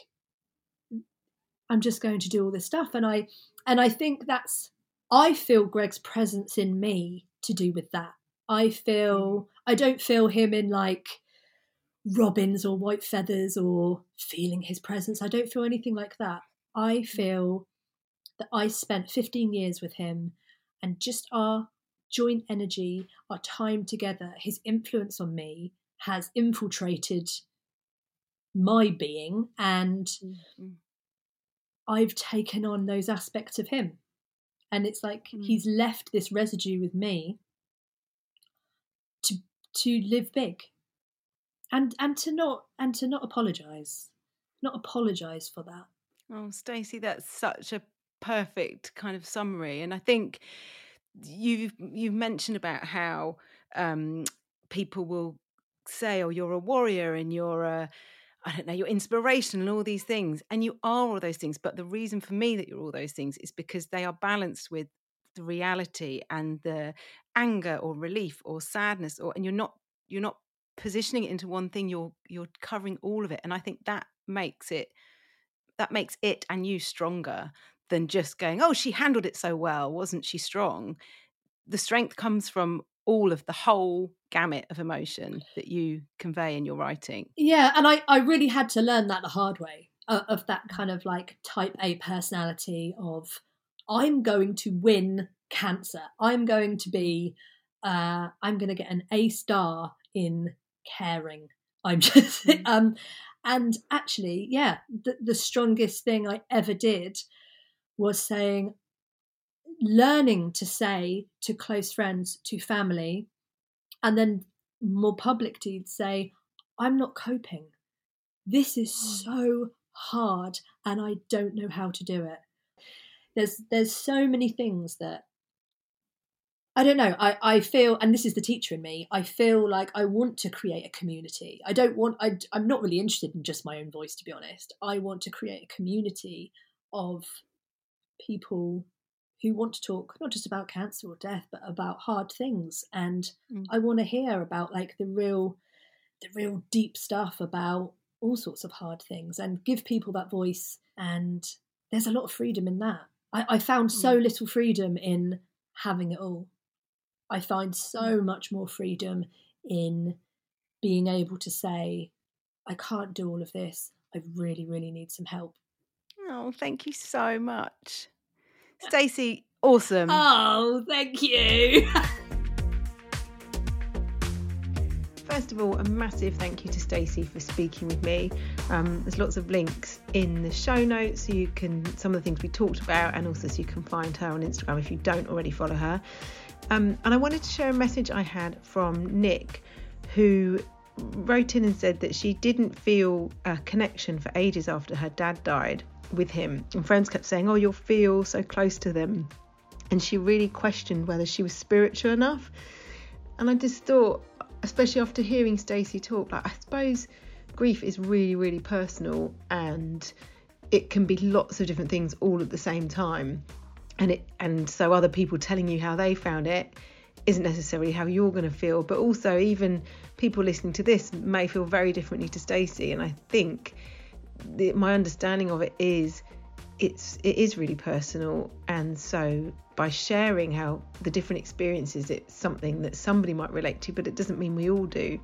I'm just going to do all this stuff. And I think I feel Greg's presence in me to do with that. I don't feel him in like robins or white feathers or feeling his presence. I don't feel anything like that. I feel that I spent 15 years with him, and just our joint energy, our time together, his influence on me has infiltrated my being, and I've taken on those aspects of him. And it's like he's left this residue with me to live big, and to not apologize for that. Oh, Stacey, that's such a perfect kind of summary. And I think you've mentioned about how people will say, oh, you're a warrior and you're you're inspirational and all these things, and you are all those things. But the reason for me that you're all those things is because they are balanced with the reality and the anger or relief or sadness, and you're not positioning it into one thing. You're covering all of it, and I think that makes it and you stronger than just going, oh, she handled it so well, wasn't she strong? The strength comes from all of the whole gamut of emotion that you convey in your writing. Yeah, and I really had to learn that the hard way, of that kind of like type A personality of, I'm going to win cancer. I'm going to get an A star in caring. I'm just, and actually, yeah, the strongest thing I ever did was learning to say to close friends, to family, and then more publicly say, I'm not coping. This is so hard and I don't know how to do it. There's so many things that I don't know. I feel, and this is the teacher in me, I feel like I want to create a community. I'm not really interested in just my own voice, to be honest. I want to create a community of people who want to talk not just about cancer or death, but about hard things. And I want to hear about like the real deep stuff about all sorts of hard things, and give people that voice. And there's a lot of freedom in that. I found so little freedom in having it all. I find so much more freedom in being able to say, I can't do all of this. I really, really need some help. Oh, thank you so much. Stacey, awesome. Oh, thank you. first of all, a massive thank you to Stacey for speaking with me. There's lots of links in the show notes, so you can, some of the things we talked about, and also so you can find her on Instagram if you don't already follow her. And I wanted to share a message I had from Nick, who wrote in and said that she didn't feel a connection for ages after her dad died with him, and friends kept saying, oh, you'll feel so close to them, and she really questioned whether she was spiritual enough. And I just thought, especially after hearing Stacey talk, like, I suppose grief is really, really personal, and it can be lots of different things all at the same time, and so other people telling you how they found it isn't necessarily how you're going to feel. But also, even people listening to this may feel very differently to Stacey, and I think my understanding of it is it is really personal, and so by sharing how the different experiences, it's something that somebody might relate to, but it doesn't mean we all do.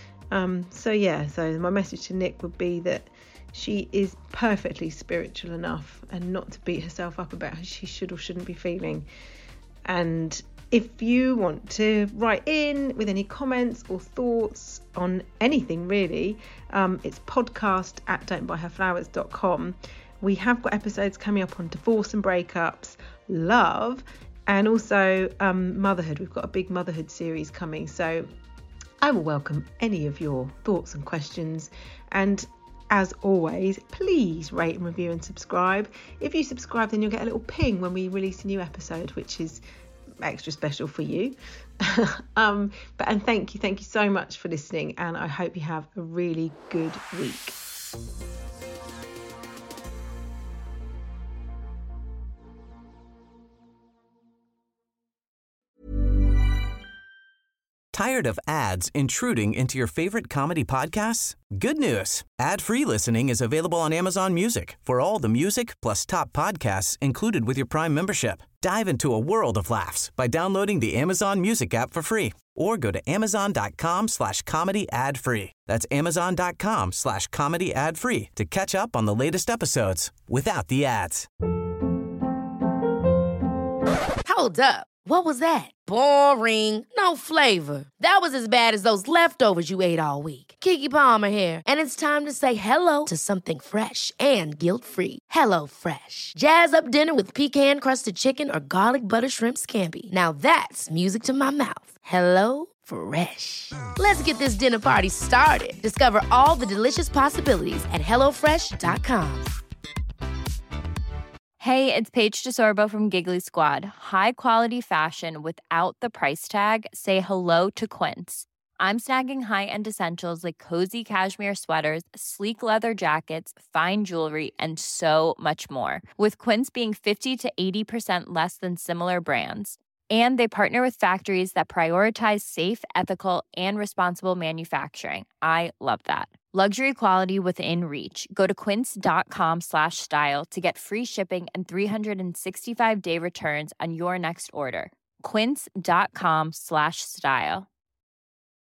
So my message to Nick would be that she is perfectly spiritual enough, and not to beat herself up about how she should or shouldn't be feeling. And if you want to write in with any comments or thoughts on anything really, it's podcast@don'tbuyherflowers.com. We have got episodes coming up on divorce and breakups, love, and also motherhood. We've got a big motherhood series coming, so I will welcome any of your thoughts and questions. And as always, please rate and review and subscribe. If you subscribe, then you'll get a little ping when we release a new episode, which is extra special for you. And thank you so much for listening, and I hope you have a really good week. Tired of ads intruding into your favorite comedy podcasts? Good news. Ad-free listening is available on Amazon Music for all the music plus top podcasts included with your Prime membership. Dive into a world of laughs by downloading the Amazon Music app for free, or go to amazon.com/comedy ad-free. That's amazon.com/comedy ad-free to catch up on the latest episodes without the ads. Hold up. What was that? Boring. No flavor. That was as bad as those leftovers you ate all week. Keke Palmer here, and it's time to say hello to something fresh and guilt-free. HelloFresh. Jazz up dinner with pecan-crusted chicken or garlic butter shrimp scampi. Now that's music to my mouth. HelloFresh. Let's get this dinner party started. Discover all the delicious possibilities at HelloFresh.com. Hey, it's Paige DeSorbo from Giggly Squad. High quality fashion without the price tag. Say hello to Quince. I'm snagging high-end essentials like cozy cashmere sweaters, sleek leather jackets, fine jewelry, and so much more. With Quince being 50 to 80% less than similar brands. And they partner with factories that prioritize safe, ethical, and responsible manufacturing. I love that. Luxury quality within reach. Go to quince.com/style to get free shipping and 365-day returns on your next order. Quince.com/style.